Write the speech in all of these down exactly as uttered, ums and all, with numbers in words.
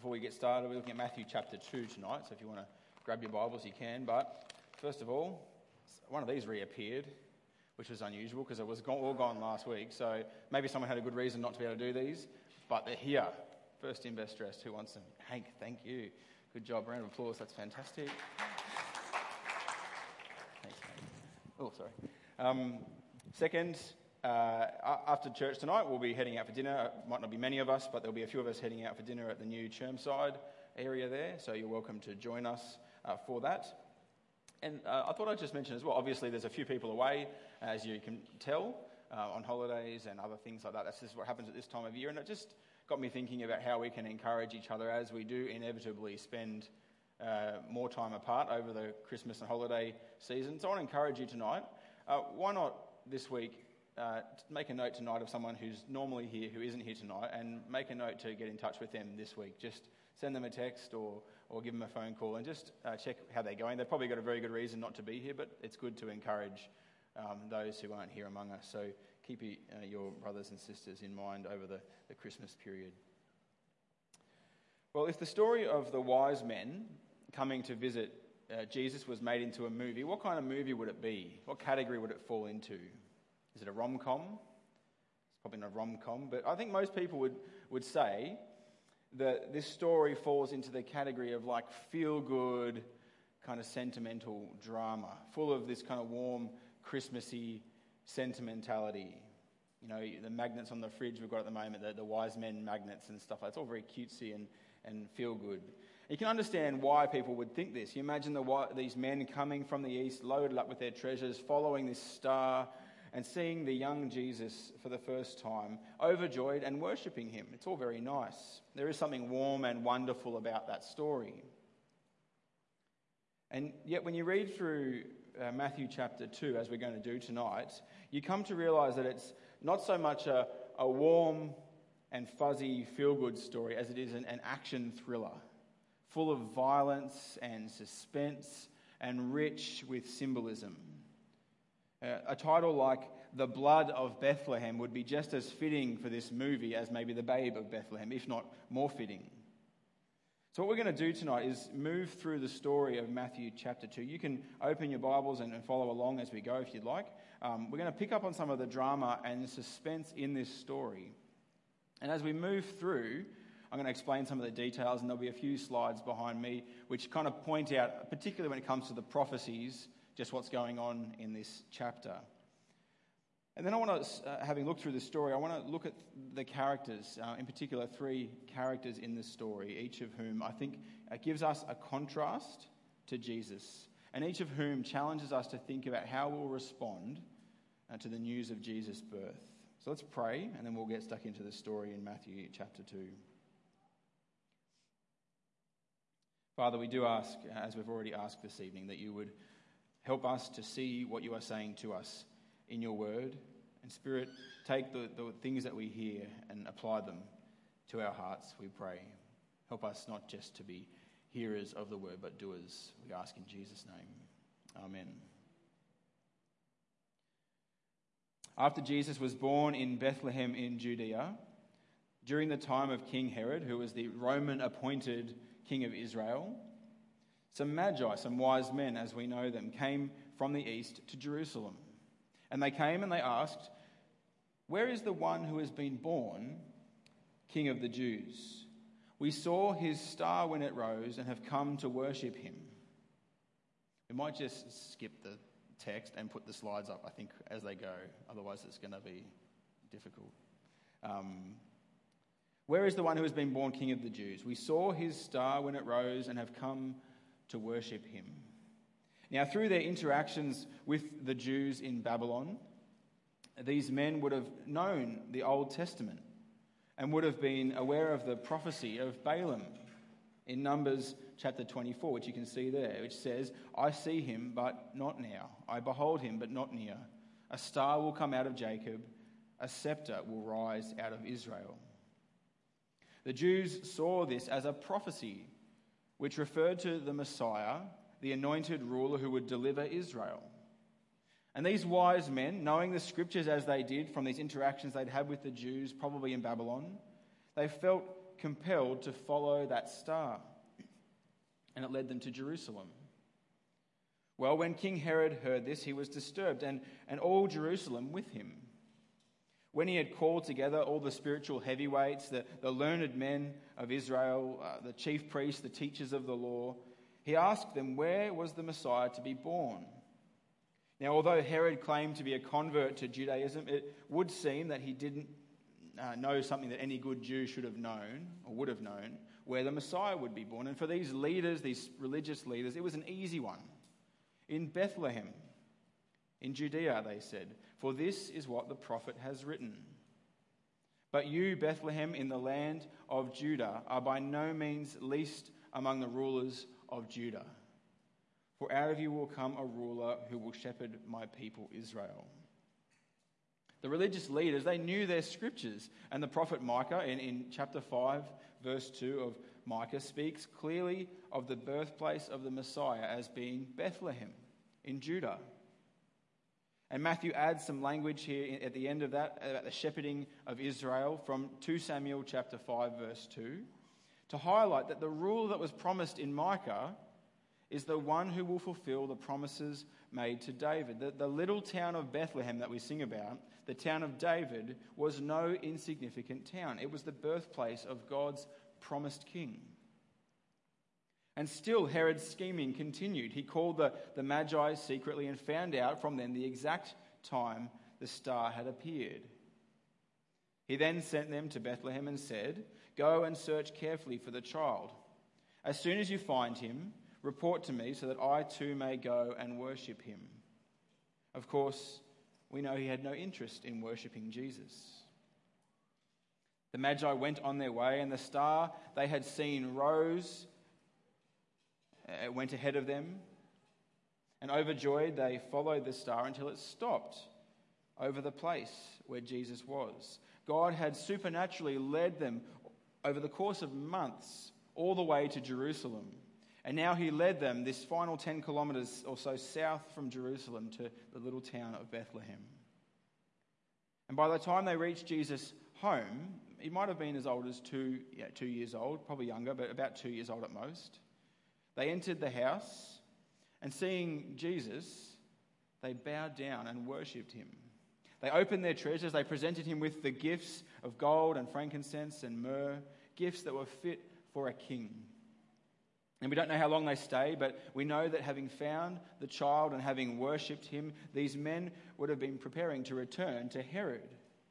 before we get started, we're looking at Matthew chapter two tonight, so if you want to grab your Bibles, you can. But first of all, one of these reappeared, which was unusual because it was all gone last week, so maybe someone had a good reason not to be able to do these, but they're here. First in best dressed, who wants them? Hank, thank you. Good job, round of applause, that's fantastic. Thanks, Hank. Oh, sorry. Um, second, Uh, after church tonight, we'll be heading out for dinner. It might not be many of us, but there'll be a few of us heading out for dinner at the new Chermside area there, so you're welcome to join us uh, for that. And uh, I thought I'd just mention as well, obviously there's a few people away, as you can tell, uh, on holidays and other things like that. That's just what happens at this time of year, and it just got me thinking about how we can encourage each other as we do inevitably spend uh, more time apart over the Christmas and holiday season. So I want to encourage you tonight, uh, why not this week Uh, make a note tonight of someone who's normally here who isn't here tonight, and make a note to get in touch with them this week. Just send them a text or or give them a phone call and just uh, check how they're going. They've probably got a very good reason not to be here, but it's good to encourage um, those who aren't here among us. So keep uh, your brothers and sisters in mind over the, the Christmas period. Well, if the story of the wise men coming to visit uh, Jesus was made into a movie, what kind of movie would it be? What category would it fall into? Is it a rom-com? It's probably not a rom-com, but I think most people would, would say that this story falls into the category of like feel-good, kind of sentimental drama, full of this kind of warm, Christmassy sentimentality. You know, the magnets on the fridge we've got at the moment, the, the wise men magnets and stuff like that, it's all very cutesy and, and feel-good. You can understand why people would think this. You imagine the, these men coming from the east, loaded up with their treasures, following this star, and seeing the young Jesus for the first time, overjoyed and worshipping him. It's all very nice. There is something warm and wonderful about that story. And yet when you read through uh, Matthew chapter two, as we're going to do tonight, you come to realise that it's not so much a, a warm and fuzzy feel-good story as it is an, an action thriller, full of violence and suspense and rich with symbolism. Uh, a title like The Blood of Bethlehem would be just as fitting for this movie as maybe The Babe of Bethlehem, if not more fitting. So what we're going to do tonight is move through the story of Matthew chapter two. You can open your Bibles and, and follow along as we go if you'd like. Um, we're going to pick up on some of the drama and suspense in this story. And as we move through, I'm going to explain some of the details, and there'll be a few slides behind me which kind of point out, particularly when it comes to the prophecies, just what's going on in this chapter. And then I want to, uh, having looked through the story, I want to look at the characters, uh, in particular three characters in this story, each of whom I think uh, gives us a contrast to Jesus, and each of whom challenges us to think about how we'll respond uh, to the news of Jesus' birth. So let's pray, and then we'll get stuck into the story in Matthew chapter two. Father, we do ask, as we've already asked this evening, that you would help us to see what you are saying to us in your word. And Spirit, take the, the things that we hear and apply them to our hearts, we pray. Help us not just to be hearers of the word, but doers. We ask in Jesus' name. Amen. After Jesus was born in Bethlehem in Judea, during the time of King Herod, who was the Roman-appointed king of Israel, some magi, some wise men as we know them, came from the east to Jerusalem. And they came and they asked, "Where is the one who has been born King of the Jews? We saw his star when it rose and have come to worship him." We might just skip the text and put the slides up, I think, as they go. Otherwise it's going to be difficult. Um, Where is the one who has been born King of the Jews? We saw his star when it rose and have come to worship him. Now, through their interactions with the Jews in Babylon, these men would have known the Old Testament and would have been aware of the prophecy of Balaam in Numbers chapter twenty-four, which you can see there, which says, "I see him, but not now. I behold him, but not near. A star will come out of Jacob. A scepter will rise out of Israel." The Jews saw this as a prophecy which referred to the Messiah, the anointed ruler who would deliver Israel. And these wise men, knowing the scriptures as they did from these interactions they'd had with the Jews, probably in Babylon, they felt compelled to follow that star, and it led them to Jerusalem. Well, when King Herod heard this, he was disturbed, and, and all Jerusalem with him. When he had called together all the spiritual heavyweights, the, the learned men of Israel, uh, the chief priests, the teachers of the law, he asked them where was the Messiah to be born. Now, although Herod claimed to be a convert to Judaism, it would seem that he didn't uh, know something that any good Jew should have known, or would have known, where the Messiah would be born. And for these leaders, these religious leaders, it was an easy one. In Bethlehem, in Judea, they said, for this is what the prophet has written. But you, Bethlehem, in the land of Judah, are by no means least among the rulers of Judah. For out of you will come a ruler who will shepherd my people Israel. The religious leaders, they knew their scriptures. And the prophet Micah, in, in chapter five, verse two of Micah, speaks clearly of the birthplace of the Messiah as being Bethlehem in Judah. And Matthew adds some language here at the end of that about the shepherding of Israel from Second Samuel chapter five, verse two, to highlight that the ruler that was promised in Micah is the one who will fulfill the promises made to David. The, the little town of Bethlehem that we sing about, the town of David, was no insignificant town. It was the birthplace of God's promised king. And still Herod's scheming continued. He called the, the Magi secretly and found out from them the exact time the star had appeared. He then sent them to Bethlehem and said, "Go and search carefully for the child. As soon as you find him, report to me so that I too may go and worship him." Of course, we know he had no interest in worshipping Jesus. The Magi went on their way, and the star they had seen rose. It went ahead of them, and overjoyed they followed the star until it stopped over the place where Jesus was. God had supernaturally led them over the course of months all the way to Jerusalem, and now he led them this final ten kilometres or so south from Jerusalem to the little town of Bethlehem. And by the time they reached Jesus' home, he might have been as old as two, yeah, two years old, probably younger, but about two years old at most. They entered the house, and seeing Jesus, they bowed down and worshipped him. They opened their treasures. They presented him with the gifts of gold and frankincense and myrrh, gifts that were fit for a king. And we don't know how long they stayed, but we know that having found the child and having worshipped him, these men would have been preparing to return to Herod.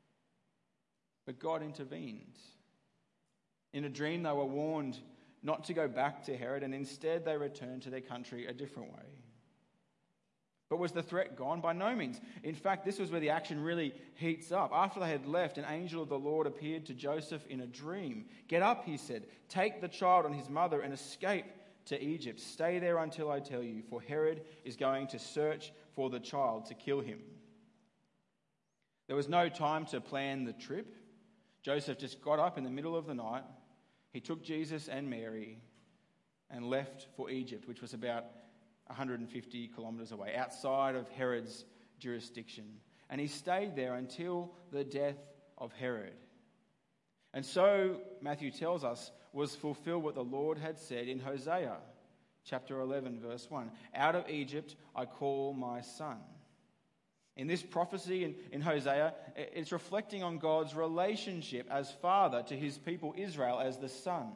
But God intervened. In a dream, they were warned not to go back to Herod, and instead they returned to their country a different way. But was the threat gone? By no means. In fact, this was where the action really heats up. After they had left, an angel of the Lord appeared to Joseph in a dream. "Get up," he said, "take the child and his mother and escape to Egypt. Stay there until I tell you, for Herod is going to search for the child to kill him." There was no time to plan the trip. Joseph just got up in the middle of the night. He took Jesus and Mary and left for Egypt, which was about one hundred fifty kilometres away, outside of Herod's jurisdiction. And he stayed there until the death of Herod. And so, Matthew tells us, was fulfilled what the Lord had said in Hosea, chapter eleven, verse one. "Out of Egypt I call my son." In this prophecy in, in Hosea, it's reflecting on God's relationship as father to his people Israel as the son.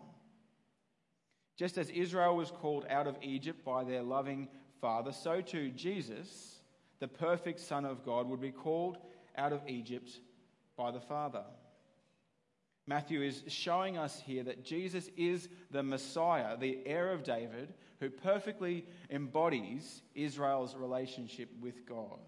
Just as Israel was called out of Egypt by their loving father, so too Jesus, the perfect Son of God, would be called out of Egypt by the Father. Matthew is showing us here that Jesus is the Messiah, the heir of David, who perfectly embodies Israel's relationship with God.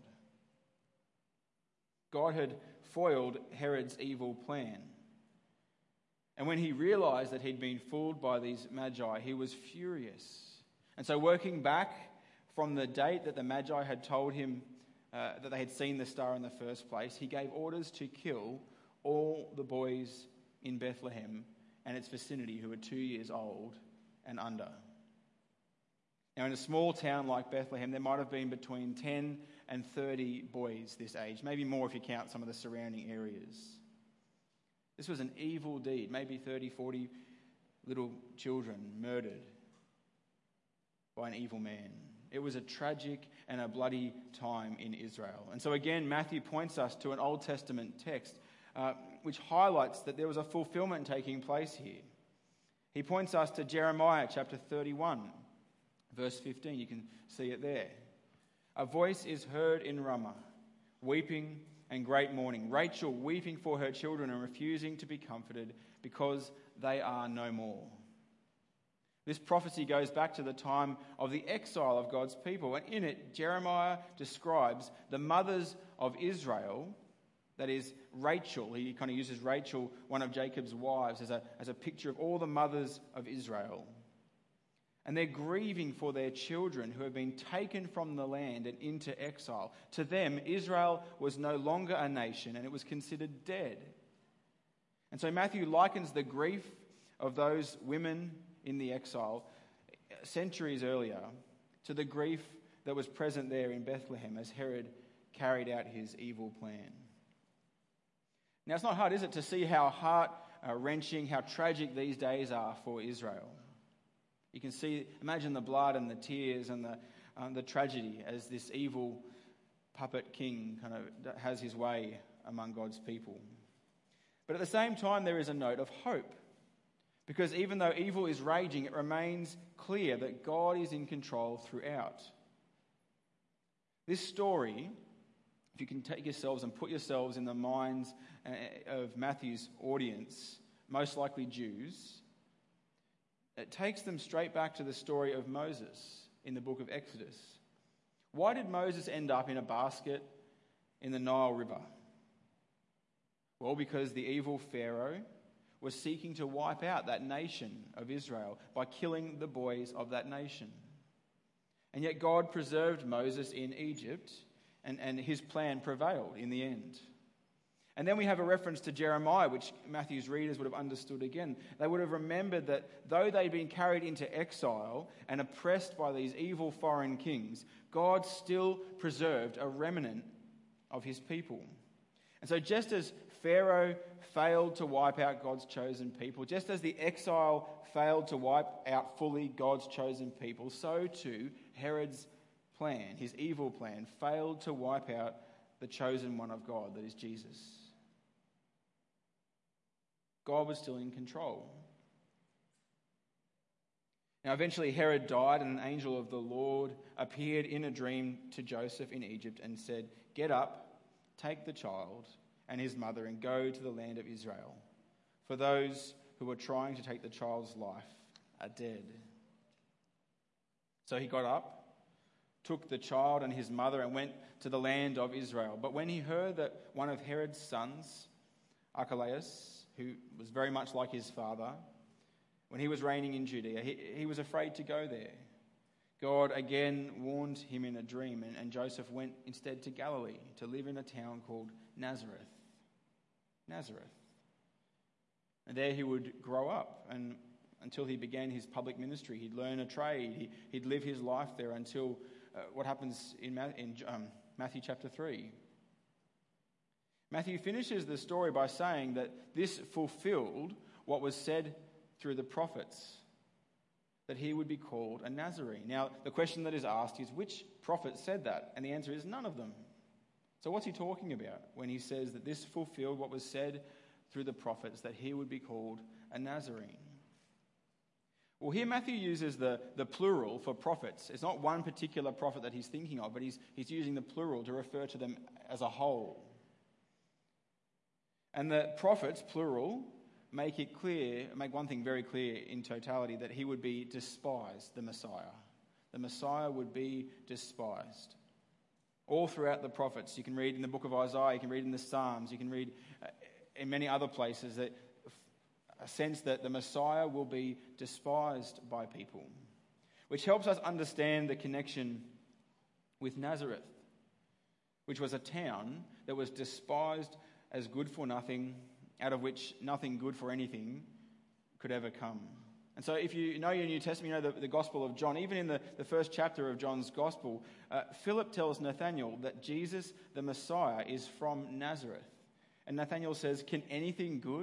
God had foiled Herod's evil plan. And when he realized that he'd been fooled by these magi, he was furious. And so working back from the date that the magi had told him uh, that they had seen the star in the first place, he gave orders to kill all the boys in Bethlehem and its vicinity who were two years old and under. Now, in a small town like Bethlehem, there might have been between ten and thirty boys this age, maybe more if you count some of the surrounding areas. This was an evil deed, maybe thirty, forty little children murdered by an evil man. It was a tragic and a bloody time in Israel. And so again, Matthew points us to an Old Testament text uh, which highlights that there was a fulfillment taking place here. He points us to Jeremiah chapter thirty-one, verse fifteen. You can see it there. A voice is heard in Ramah, weeping and great mourning. Rachel weeping for her children and refusing to be comforted because they are no more. This prophecy goes back to the time of the exile of God's people. And in it, Jeremiah describes the mothers of Israel, that is Rachel. He kind of uses Rachel, one of Jacob's wives, as a, as a picture of all the mothers of Israel. And they're grieving for their children who have been taken from the land and into exile. To them, Israel was no longer a nation and it was considered dead. And so Matthew likens the grief of those women in the exile centuries earlier to the grief that was present there in Bethlehem as Herod carried out his evil plan. Now, it's not hard, is it, to see how heart-wrenching, how tragic these days are for Israel. You can see, imagine the blood and the tears and the, um, the tragedy as this evil puppet king kind of has his way among God's people. But at the same time, there is a note of hope. Because even though evil is raging, it remains clear that God is in control throughout. This story, if you can take yourselves and put yourselves in the minds of Matthew's audience, most likely Jews, it takes them straight back to the story of Moses in the book of Exodus. Why did Moses end up in a basket in the Nile River? Well, because the evil Pharaoh was seeking to wipe out that nation of Israel by killing the boys of that nation. And yet God preserved Moses in Egypt, and, and his plan prevailed in the end. And then we have a reference to Jeremiah, which Matthew's readers would have understood again. They would have remembered that though they'd been carried into exile and oppressed by these evil foreign kings, God still preserved a remnant of his people. And so just as Pharaoh failed to wipe out God's chosen people, just as the exile failed to wipe out fully God's chosen people, so too Herod's plan, his evil plan, failed to wipe out the chosen one of God, that is Jesus. God was still in control. Now eventually Herod died, and an angel of the Lord appeared in a dream to Joseph in Egypt and said, "Get up, take the child and his mother and go to the land of Israel, for those who were trying to take the child's life are dead." So he got up, took the child and his mother and went to the land of Israel. But when he heard that one of Herod's sons, Archelaus, who was very much like his father, when he was reigning in Judea, he, he was afraid to go there. God again warned him in a dream, and, and Joseph went instead to Galilee to live in a town called Nazareth. Nazareth. And there he would grow up, and until he began his public ministry, he'd learn a trade, he, he'd live his life there until uh, what happens in, Ma- in um, Matthew chapter three. Matthew finishes the story by saying that this fulfilled what was said through the prophets, that he would be called a Nazarene. Now, the question that is asked is, which prophet said that? And the answer is none of them. So what's he talking about when he says that this fulfilled what was said through the prophets, that he would be called a Nazarene? Well, here Matthew uses the, the plural for prophets. It's not one particular prophet that he's thinking of, but he's, he's using the plural to refer to them as a whole. And the prophets, plural, make it clear, make one thing very clear in totality, that he would be despised, the Messiah. The Messiah would be despised. All throughout the prophets, you can read in the book of Isaiah, you can read in the Psalms, you can read in many other places that a sense that the Messiah will be despised by people, which helps us understand the connection with Nazareth, which was a town that was despised as good for nothing, out of which nothing good for anything could ever come. And so if you know your New Testament, you know the, the Gospel of John, even in the, the first chapter of John's Gospel, uh, Philip tells Nathanael that Jesus, the Messiah, is from Nazareth. And Nathanael says, "Can anything good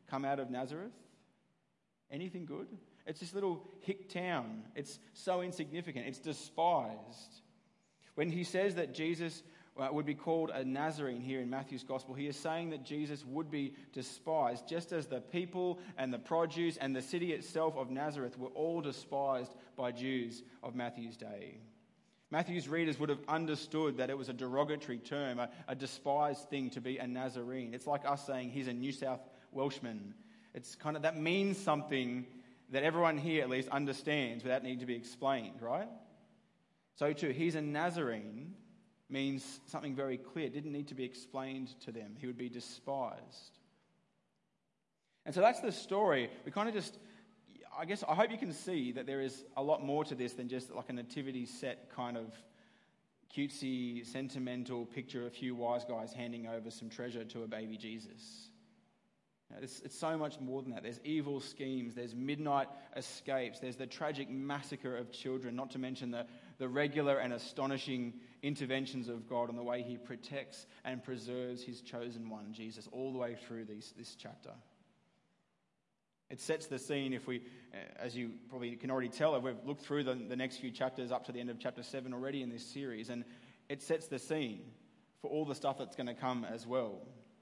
come out of Nazareth? Anything good? It's this little hick town. It's so insignificant. It's despised. When he says that Jesus uh, would be called a Nazarene here in Matthew's Gospel, he is saying that Jesus would be despised, just as the people and the produce and the city itself of Nazareth were all despised by Jews of Matthew's day. Matthew's readers would have understood that it was a derogatory term, a, a despised thing to be a Nazarene. It's like us saying he's a New South Welshman. It's kind of, that means something that everyone here at least understands without needing to be explained, right? So too, he's a Nazarene means something very clear. It didn't need to be explained to them. He would be despised. And so that's the story. We kind of just, I guess, I hope you can see that there is a lot more to this than just like a nativity set kind of cutesy, sentimental picture of a few wise guys handing over some treasure to a baby Jesus. You know, it's, it's so much more than that. There's evil schemes, there's midnight escapes, there's the tragic massacre of children, not to mention the, the regular and astonishing interventions of God and the way he protects and preserves his chosen one, Jesus, all the way through these, this chapter. It sets the scene, if we, as you probably can already tell, if we've looked through the, the next few chapters up to the end of chapter seven already in this series, and it sets the scene for all the stuff that's going to come as well.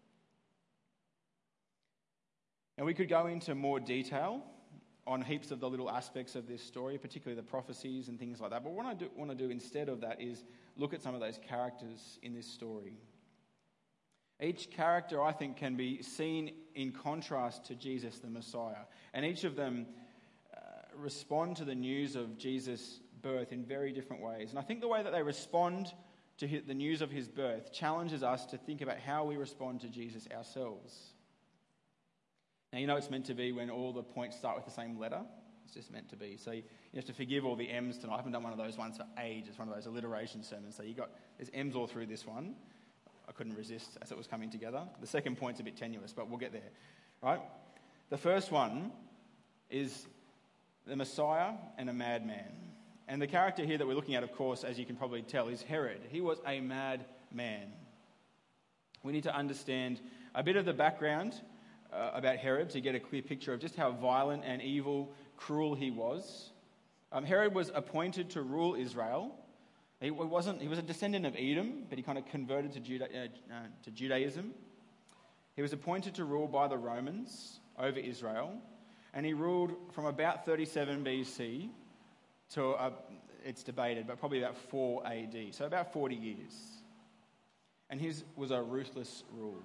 Now, we could go into more detail on heaps of the little aspects of this story, particularly the prophecies and things like that. But what I do, want to do instead of that is look at some of those characters in this story. Each character, I think, can be seen in contrast to Jesus, the Messiah. And each of them uh, respond to the news of Jesus' birth in very different ways. And I think the way that they respond to his, the news of his birth challenges us to think about how we respond to Jesus ourselves. Now, you know it's meant to be when all the points start with the same letter. It's just meant to be. So you have to forgive all the M's tonight. I haven't done one of those ones for ages, one of those alliteration sermons. So you got, there's M's all through this one. I couldn't resist as it was coming together. The second point's a bit tenuous, but we'll get there. Right? The first one is the Messiah and a madman. And the character here that we're looking at, of course, as you can probably tell, is Herod. He was a mad man. We need to understand a bit of the background uh, about Herod to get a clear picture of just how violent and evil, cruel he was. Um, Herod was appointed to rule Israel. He wasn't. He was a descendant of Edom, but he kind of converted to, Juda, uh, uh, to Judaism. He was appointed to rule by the Romans over Israel, and he ruled from about thirty-seven B C to, uh, it's debated, but probably about four A D, so about forty years. And his was a ruthless rule.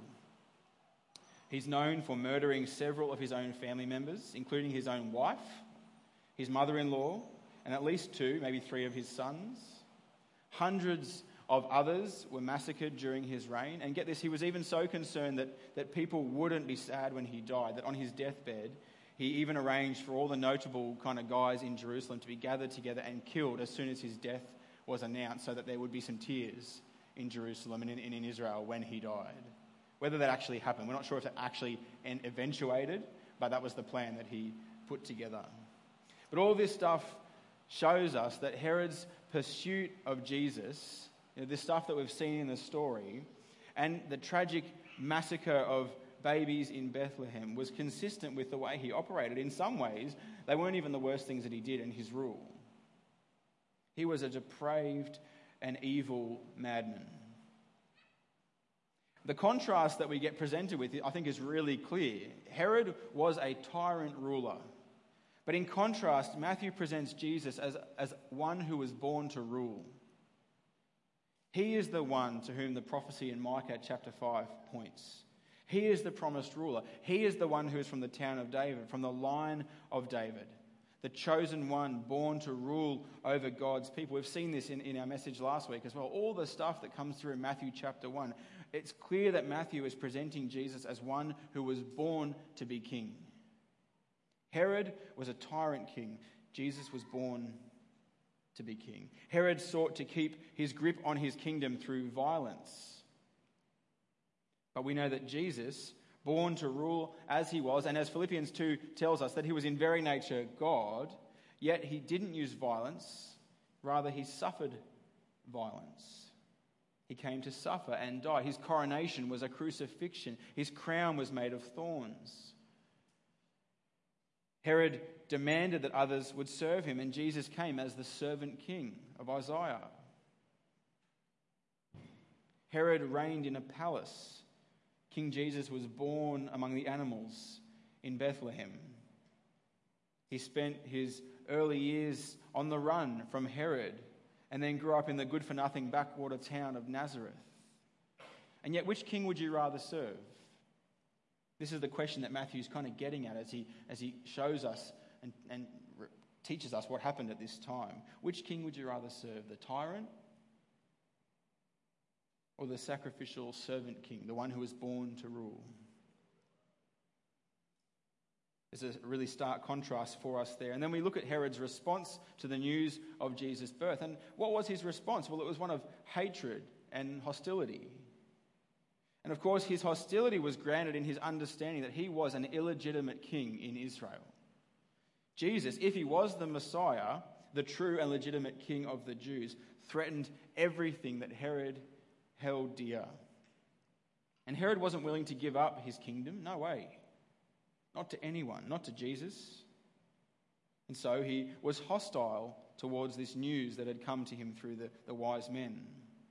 He's known for murdering several of his own family members, including his own wife, his mother-in-law, and at least two, maybe three of his sons. Hundreds of others were massacred during his reign. And get this, he was even so concerned that, that people wouldn't be sad when he died, that on his deathbed, he even arranged for all the notable kind of guys in Jerusalem to be gathered together and killed as soon as his death was announced, so that there would be some tears in Jerusalem and in, and in Israel when he died. Whether that actually happened, we're not sure if it actually eventuated, but that was the plan that he put together. But all this stuff shows us that Herod's pursuit of Jesus, you know, this stuff that we've seen in the story, and the tragic massacre of babies in Bethlehem was consistent with the way he operated. In some ways, they weren't even the worst things that he did in his rule. He was a depraved and evil madman. The contrast that we get presented with, I think, is really clear. Herod was a tyrant ruler. But in contrast, Matthew presents Jesus as, as one who was born to rule. He is the one to whom the prophecy in Micah chapter five points. He is the promised ruler. He is the one who is from the town of David, from the line of David, the chosen one born to rule over God's people. We've seen this in, in our message last week as well. All the stuff that comes through in Matthew chapter one. It's clear that Matthew is presenting Jesus as one who was born to be king. Herod was a tyrant king. Jesus was born to be king. Herod sought to keep his grip on his kingdom through violence. But we know that Jesus, born to rule as he was, and as Philippians two tells us, that he was in very nature God, yet he didn't use violence, rather he suffered violence. He came to suffer and die. His coronation was a crucifixion. His crown was made of thorns. Herod demanded that others would serve him, and Jesus came as the servant king of Isaiah. Herod reigned in a palace. King Jesus was born among the animals in Bethlehem. He spent his early years on the run from Herod and then grew up in the good-for-nothing backwater town of Nazareth. And yet, which king would you rather serve? This is the question that Matthew's kind of getting at as he, as he shows us and, and teaches us what happened at this time. Which king would you rather serve, the tyrant or the sacrificial servant king, the one who was born to rule? There's a really stark contrast for us there. And then we look at Herod's response to the news of Jesus' birth. And what was his response? Well, it was one of hatred and hostility. And of course, his hostility was grounded in his understanding that he was an illegitimate king in Israel. Jesus, if he was the Messiah, the true and legitimate king of the Jews, threatened everything that Herod held dear. And Herod wasn't willing to give up his kingdom. No way. Not to anyone, not to Jesus. And so he was hostile towards this news that had come to him through the, the wise men.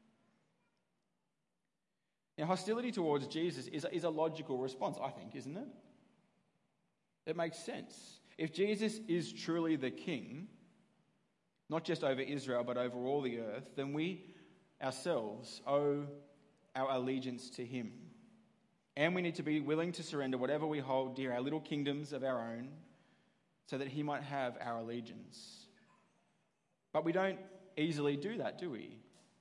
Now, hostility towards Jesus is a, is a logical response, I think, isn't it? It makes sense. If Jesus is truly the king, not just over Israel, but over all the earth, then we ourselves owe our allegiance to him. And we need to be willing to surrender whatever we hold dear, our little kingdoms of our own, so that he might have our allegiance. But we don't easily do that, do we?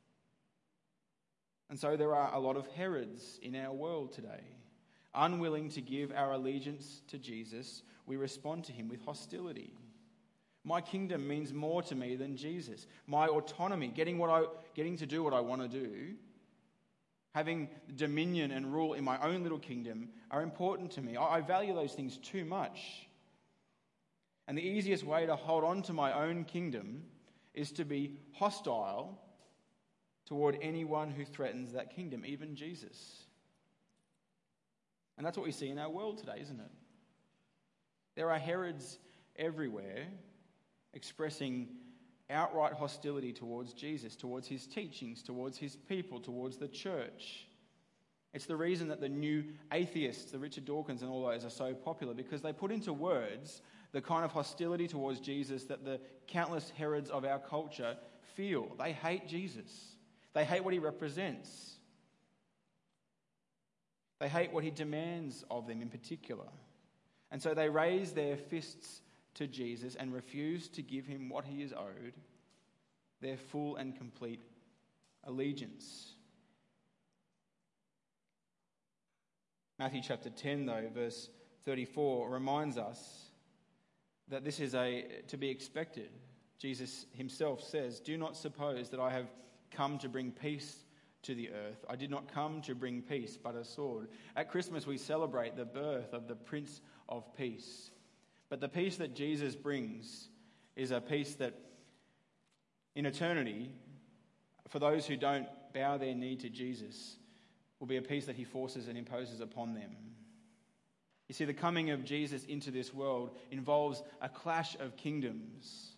And so there are a lot of Herods in our world today. Unwilling to give our allegiance to Jesus, we respond to him with hostility. My kingdom means more to me than Jesus. My autonomy, getting what I, getting to do what I want to do, having dominion and rule in my own little kingdom are important to me. I value those things too much. And the easiest way to hold on to my own kingdom is to be hostile toward anyone who threatens that kingdom, even Jesus. And that's what we see in our world today, isn't it? There are Herods everywhere expressing outright hostility towards Jesus, towards his teachings, towards his people, towards the church. It's the reason that the new atheists, the Richard Dawkins and all those, are so popular, because they put into words the kind of hostility towards Jesus that the countless Herods of our culture feel. They hate Jesus. They hate what he represents. They hate what he demands of them in particular. And so they raise their fists to Jesus and refuse to give him what he is owed, their full and complete allegiance. Matthew chapter ten, though, verse thirty-four, reminds us that this is a to be expected. Jesus himself says, "Do not suppose that I have come to bring peace to the earth. I did not come to bring peace, but a sword." At Christmas, we celebrate the birth of the Prince of Peace. But the peace that Jesus brings is a peace that, in eternity, for those who don't bow their knee to Jesus, will be a peace that he forces and imposes upon them. You see, the coming of Jesus into this world involves a clash of kingdoms.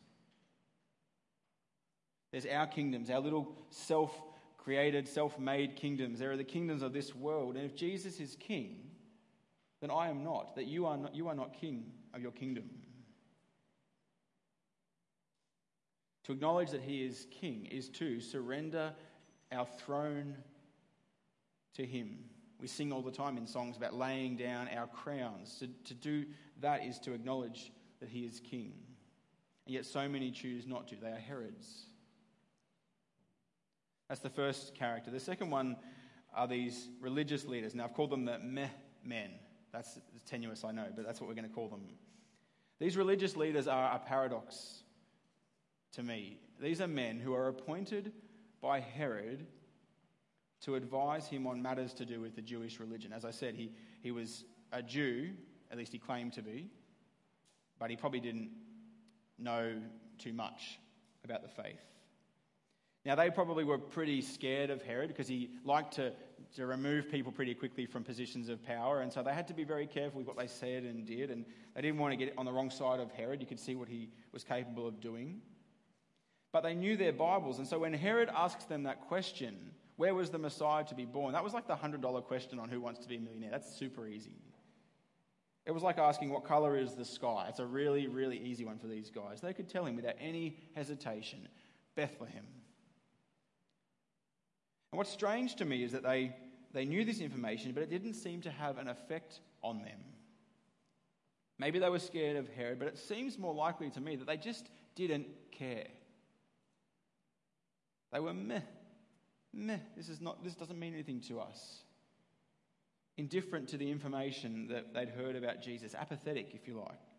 There's our kingdoms, our little self-created, self-made kingdoms. There are the kingdoms of this world. And if Jesus is king, then I am not, that you are not, you are not king of your kingdom. To acknowledge that he is king is to surrender our throne to him. We sing all the time in songs about laying down our crowns. To, to do that is to acknowledge that he is king. And yet so many choose not to. They are Herods. That's the first character. The second one are these religious leaders. Now, I've called them the meh men. That's tenuous, I know, but that's what we're going to call them. These religious leaders are a paradox to me. These are men who are appointed by Herod to advise him on matters to do with the Jewish religion. As I said, he, he was a Jew, at least he claimed to be, but he probably didn't know too much about the faith. Now, they probably were pretty scared of Herod because he liked to to remove people pretty quickly from positions of power, and so they had to be very careful with what they said and did, and they didn't want to get on the wrong side of Herod. You could see what he was capable of doing. But they knew their Bibles, and so when Herod asks them that question, where was the Messiah to be born? That was like the one hundred dollars question on Who Wants to Be a Millionaire. That's super easy. It was like asking, what colour is the sky? It's a really, really easy one for these guys. They could tell him without any hesitation, Bethlehem. And what's strange to me is that they, they knew this information, but it didn't seem to have an effect on them. Maybe they were scared of Herod, but it seems more likely to me that they just didn't care. They were meh, meh, this is not, this doesn't mean anything to us. Indifferent to the information that they'd heard about Jesus, apathetic, if you like.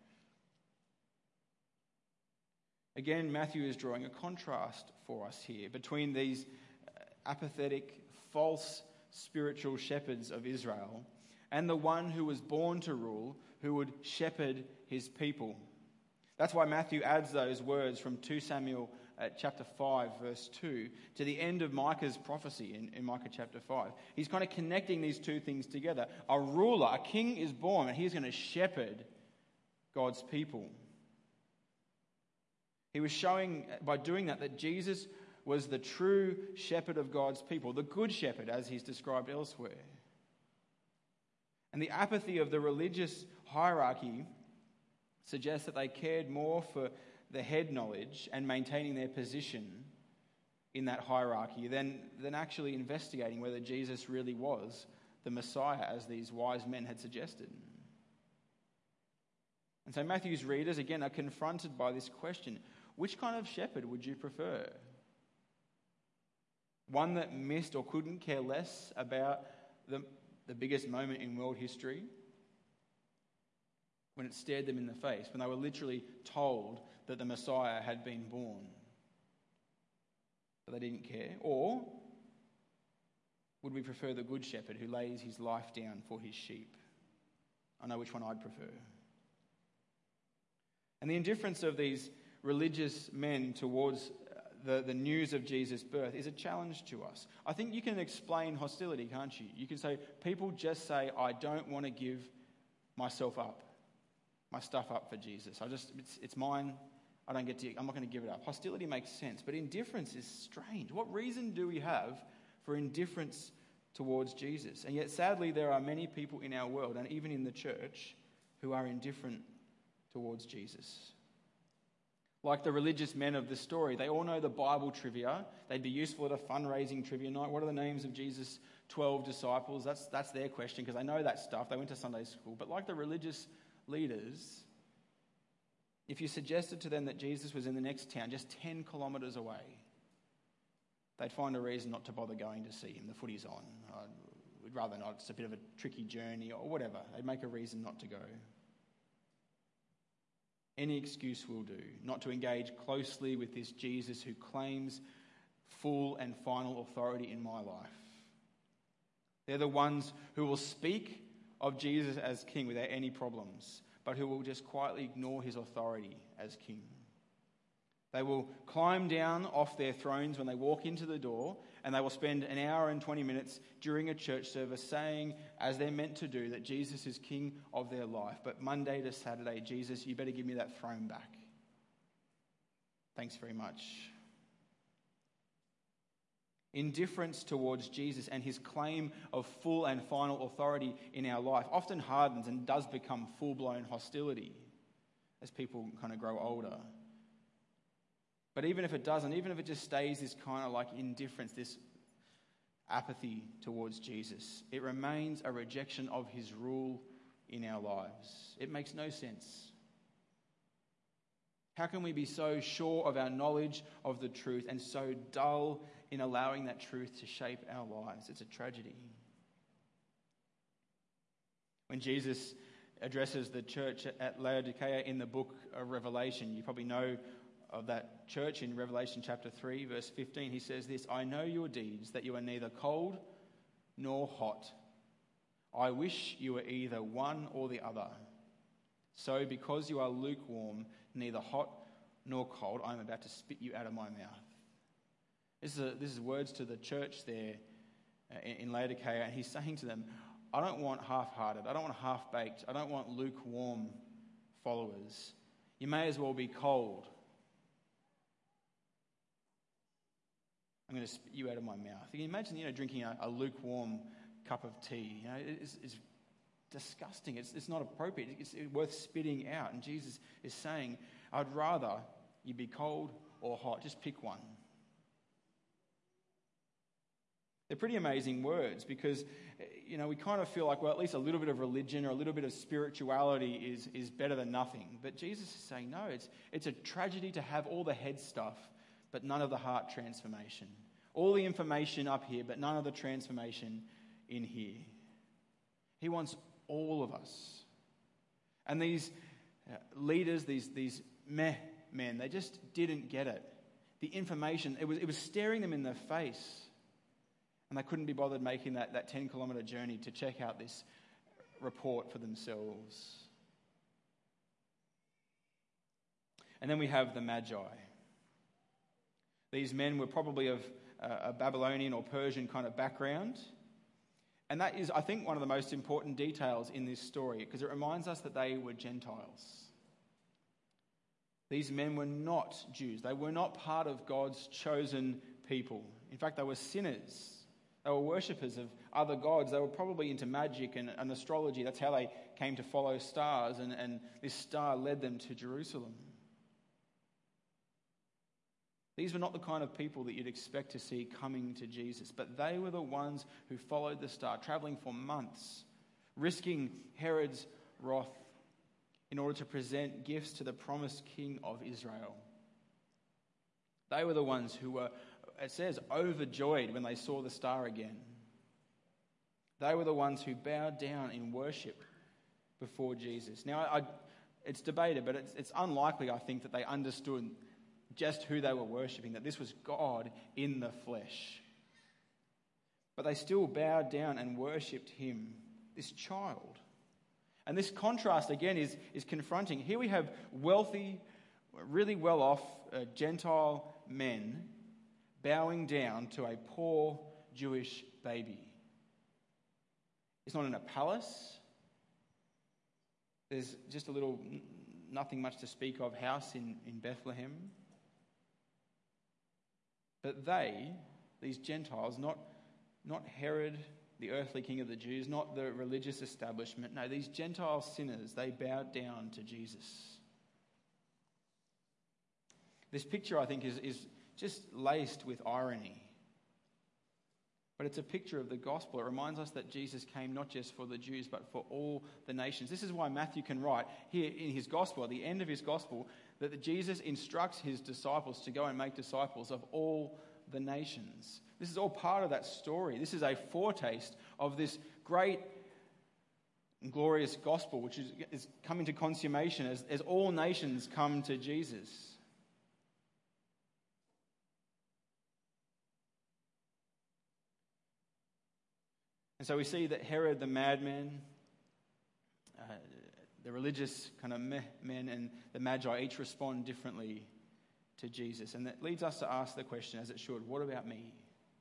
Again, Matthew is drawing a contrast for us here between these apathetic, false spiritual shepherds of Israel and the one who was born to rule, who would shepherd his people. That's why Matthew adds those words from Second Samuel uh, chapter five, verse two, to the end of Micah's prophecy in, in Micah chapter five. He's kind of connecting these two things together. A ruler, a king is born, and he's going to shepherd God's people. He was showing, by doing that, that Jesus was the true shepherd of God's people, the good shepherd, as he's described elsewhere. And the apathy of the religious hierarchy suggests that they cared more for the head knowledge and maintaining their position in that hierarchy than, than actually investigating whether Jesus really was the Messiah, as these wise men had suggested. And so Matthew's readers, again, are confronted by this question: which kind of shepherd would you prefer? One that missed or couldn't care less about the, the biggest moment in world history, when it stared them in the face, when they were literally told that the Messiah had been born, but they didn't care? Or would we prefer the good shepherd who lays his life down for his sheep? I know which one I'd prefer. And the indifference of these religious men towards the, the news of Jesus' birth is a challenge to us. I think you can explain hostility, can't you? You can say, people just say, I don't want to give myself up, my stuff up for Jesus. I just, it's, it's mine. I don't get to, I'm not going to give it up. Hostility makes sense, but indifference is strange. What reason do we have for indifference towards Jesus? And yet, sadly, there are many people in our world, and even in the church, who are indifferent towards Jesus. Like the religious men of the story, they all know the Bible trivia. They'd be useful at a fundraising trivia night. What are the names of Jesus' twelve disciples? That's, that's their question, because they know that stuff. They went to Sunday school. But like the religious leaders, if you suggested to them that Jesus was in the next town, just ten kilometres away, they'd find a reason not to bother going to see him. The footy's on. Uh, we'd rather not. It's a bit of a tricky journey or whatever. They'd make a reason not to go. Any excuse will do, not to engage closely with this Jesus who claims full and final authority in my life. They're the ones who will speak of Jesus as king without any problems, but who will just quietly ignore his authority as king. They will climb down off their thrones when they walk into the door, and they will spend an hour and twenty minutes during a church service saying, as they're meant to do, that Jesus is king of their life. But Monday to Saturday, Jesus, you better give me that throne back. Thanks very much. Indifference towards Jesus and his claim of full and final authority in our life often hardens and does become full-blown hostility as people kind of grow older. But even if it doesn't, even if it just stays this kind of like indifference, this apathy towards Jesus, it remains a rejection of his rule in our lives. It makes no sense. How can we be so sure of our knowledge of the truth and so dull in allowing that truth to shape our lives? It's a tragedy. When Jesus addresses the church at Laodicea in the book of Revelation, you probably know of that church in Revelation chapter three, verse fifteen. He says this: I know your deeds, that you are neither cold nor hot. I wish you were either one or the other. So because you are lukewarm, neither hot nor cold, I am about to spit you out of my mouth. This is, a, this is words to the church there in Laodicea, and he's saying to them, I don't want half-hearted, I don't want half-baked, I don't want lukewarm followers. You may as well be cold. I'm going to spit you out of my mouth. You can imagine, you know, drinking a, a lukewarm cup of tea. You know, it's, it's disgusting. It's, it's not appropriate. It's worth spitting out. And Jesus is saying, I'd rather you be cold or hot. Just pick one. They're pretty amazing words because, you know, we kind of feel like, well, at least a little bit of religion or a little bit of spirituality is, is better than nothing. But Jesus is saying, no, it's, it's a tragedy to have all the head stuff, but none of the heart transformation. All the information up here, but none of the transformation in here. He wants all of us. And these leaders, these, these meh men, they just didn't get it. The information, it was, it was staring them in the face. And they couldn't be bothered making that, that ten kilometre journey to check out this report for themselves. And then we have the Magi. These men were probably of a Babylonian or Persian kind of background. And that is, I think, one of the most important details in this story because it reminds us that they were Gentiles. These men were not Jews. They were not part of God's chosen people. In fact, they were sinners. They were worshippers of other gods. They were probably into magic and, and astrology. That's how they came to follow stars, and, and this star led them to Jerusalem. These were not the kind of people that you'd expect to see coming to Jesus, but they were the ones who followed the star, traveling for months, risking Herod's wrath in order to present gifts to the promised king of Israel. They were the ones who were, it says, overjoyed when they saw the star again. They were the ones who bowed down in worship before Jesus. Now, I, it's debated, but it's, it's unlikely, I think, that they understood just who they were worshipping, that this was God in the flesh. But they still bowed down and worshipped him, this child. And this contrast, again, is, is confronting. Here we have wealthy, really well-off uh, Gentile men bowing down to a poor Jewish baby. It's not in a palace. There's just a little, nothing much to speak of, house in, in Bethlehem. But they, these Gentiles, not, not Herod, the earthly king of the Jews, not the religious establishment, no, these Gentile sinners, they bowed down to Jesus. This picture, I think, is, is just laced with irony. But it's a picture of the gospel. It reminds us that Jesus came not just for the Jews, but for all the nations. This is why Matthew can write here in his gospel, at the end of his gospel, that Jesus instructs his disciples to go and make disciples of all the nations. This is all part of that story. This is a foretaste of this great and glorious gospel, which is, is coming to consummation as, as all nations come to Jesus. And so we see that Herod the madman, uh, the religious kind of meh men, and the Magi each respond differently to Jesus. And that leads us to ask the question, as it should, what about me?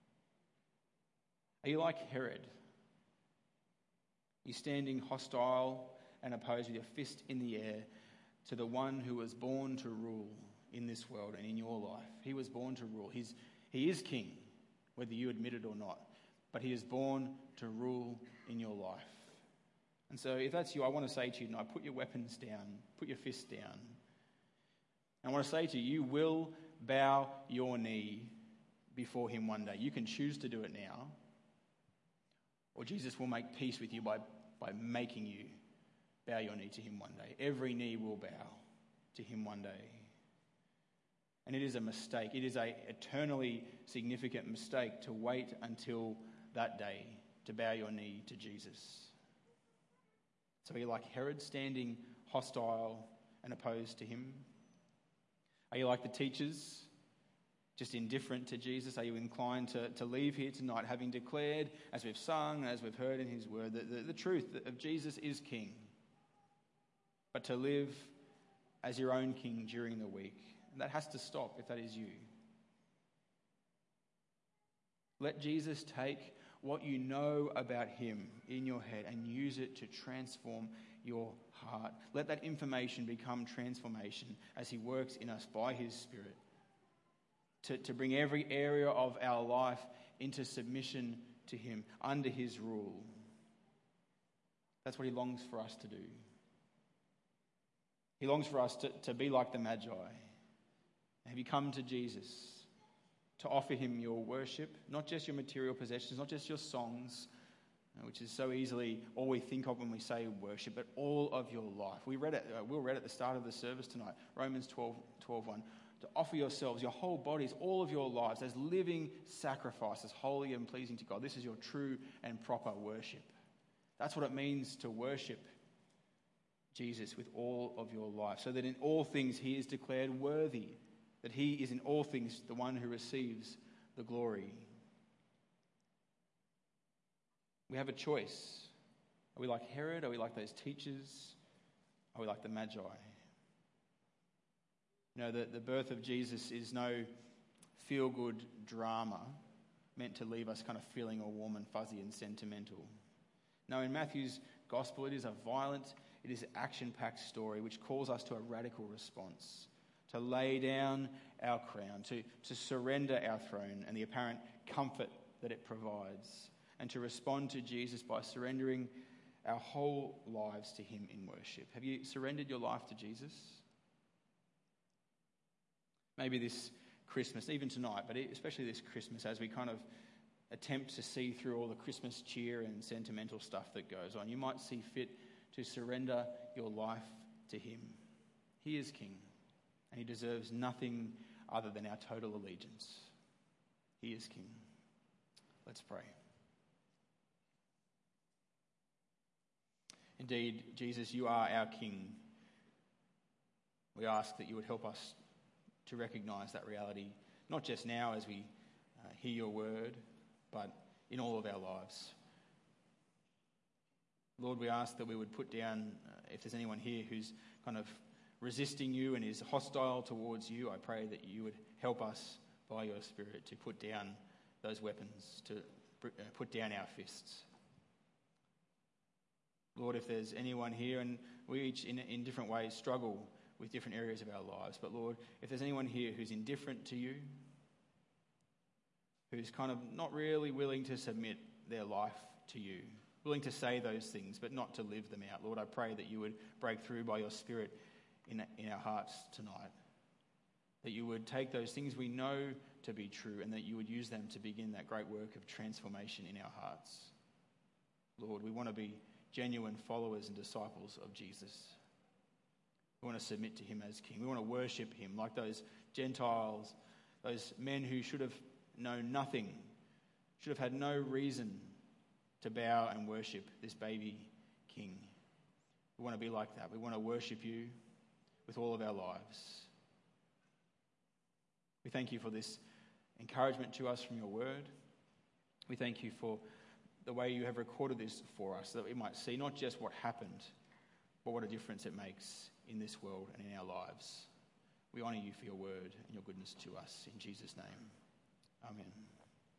Are you like Herod? You're standing hostile and opposed with your fist in the air to the one who was born to rule in this world and in your life. He was born to rule. He's, he is king, whether you admit it or not. But he is born to rule in your life. And so if that's you, I want to say to you tonight, put your weapons down, put your fists down. I want to say to you, you will bow your knee before him one day. You can choose to do it now, or Jesus will make peace with you by, by making you bow your knee to him one day. Every knee will bow to him one day. And it is a mistake. It is an eternally significant mistake to wait until that day to bow your knee to Jesus. So are you like Herod, standing hostile and opposed to him? Are you like the teachers, just indifferent to Jesus? Are you inclined to, to leave here tonight having declared, as we've sung, as we've heard in his word, that the, the truth of Jesus is king, but to live as your own king during the week? And that has to stop if that is you. Let Jesus take what you know about him in your head and use it to transform your heart. Let that information become transformation as he works in us by his Spirit to, to bring every area of our life into submission to him, under his rule. That's what he longs for us to do. He longs for us to, to be like the Magi. Have you come to Jesus to offer him your worship, not just your material possessions, not just your songs, which is so easily all we think of when we say worship, but all of your life. We read it, uh, Will read at the start of the service tonight, Romans twelve, twelve one, to offer yourselves, your whole bodies, all of your lives as living sacrifices, holy and pleasing to God. This is your true and proper worship. That's what it means to worship Jesus with all of your life, so that in all things he is declared worthy, that he is in all things the one who receives the glory. We have a choice. Are we like Herod? Are we like those teachers? Are we like the Magi? You know, the, the birth of Jesus is no feel-good drama meant to leave us kind of feeling all warm and fuzzy and sentimental. No, in Matthew's gospel, it is a violent, it is an action-packed story which calls us to a radical response, to lay down our crown, to, to surrender our throne and the apparent comfort that it provides, and to respond to Jesus by surrendering our whole lives to him in worship. Have you surrendered your life to Jesus? Maybe this Christmas, even tonight, but especially this Christmas, as we kind of attempt to see through all the Christmas cheer and sentimental stuff that goes on, you might see fit to surrender your life to him. He is King, and he deserves nothing other than our total allegiance. He is King. Let's pray. Indeed, Jesus, you are our King. We ask that you would help us to recognise that reality, not just now as we uh, hear your word, but in all of our lives. Lord, we ask that we would put down, uh, if there's anyone here who's kind of resisting you and is hostile towards you, I pray that you would help us by your Spirit to put down those weapons, to uh, put down our fists. Lord, if there's anyone here, and we each in, in different ways struggle with different areas of our lives, but Lord, if there's anyone here who's indifferent to you, who's kind of not really willing to submit their life to you, willing to say those things but not to live them out, Lord, I pray that you would break through by your Spirit in, in our hearts tonight, that you would take those things we know to be true and that you would use them to begin that great work of transformation in our hearts. Lord, we want to be genuine followers and disciples of Jesus. We want to submit to him as King. We want to worship him like those Gentiles, those men who should have known nothing, should have had no reason to bow and worship this baby King. We want to be like that. We want to worship you with all of our lives. We thank you for this encouragement to us from your word. We thank you for the way you have recorded this for us, so that we might see not just what happened, but what a difference it makes in this world and in our lives. We honour you for your word and your goodness to us. In Jesus' name, amen.